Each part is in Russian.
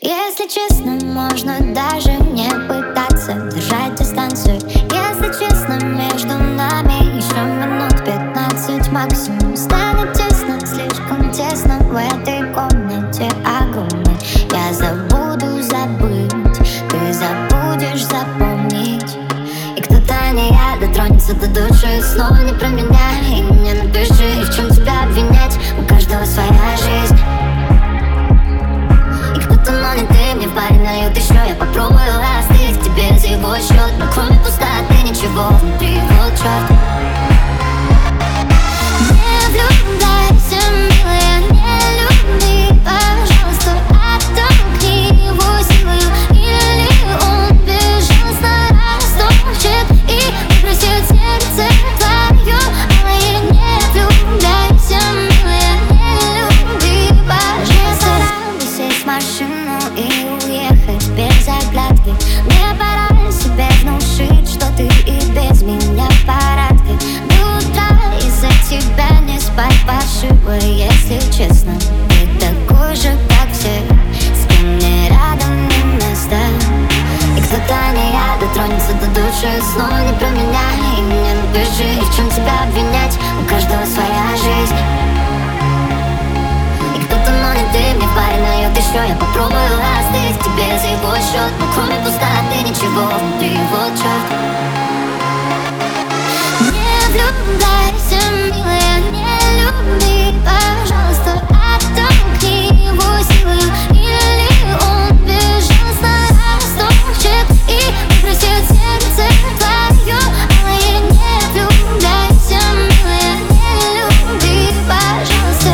Если честно, можно даже не пытаться держать дистанцию. Если честно, между нами еще минут 15 максимум. Станет тесно, слишком тесно в этой комнате огромной. Я забуду забыть, ты забудешь запомнить. И кто-то не я дотронется до души. Снова не про меня, и мне напиши, и в чем тебя обвинять. У каждого своя жизнь. Но не ты, мне в баре нальют еще. Я попробую остыть тебе за его счет. Но кроме пустоты ничего внутри, вот черт. Не влюбляйся, милая, не люби, пожалуйста, оттолкни его силою. Или он безжалостно растопчет и выбросит сердце твое. Алое, не влюбляйся, милая, не люби, пожалуйста. Сесть в машину и уехать без оглядки. Мне пора себе внушить, что ты и без меня в порядке. До утра из-за тебя не спать паршиво. Если честно, ты такой же, как все, с кем мне рядом не место. И кто-то не я дотронется до души. Снова не про меня, и мне напиши, и в чем тебя обвинять. У каждого своя жизнь. Ты мне в паре нальет еще. Я попробую остыть тебе за его счет. Но кроме пустоты ничего внутри, вот черт. Не влюбляйся, милая, не люби, пожалуйста, оттолкни его силою. Или он безжалостно растопчет и выбросит сердце твое. Алое, не влюбляйся, милая, не люби, пожалуйста.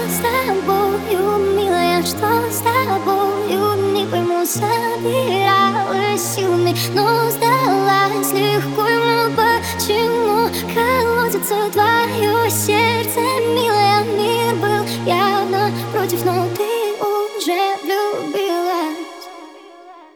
Что с тобою, не пойму, собиралась силами, но сдалась легко. Ему почему колотится твое сердце, милая? Мир был явно против, но ты уже влюбилась.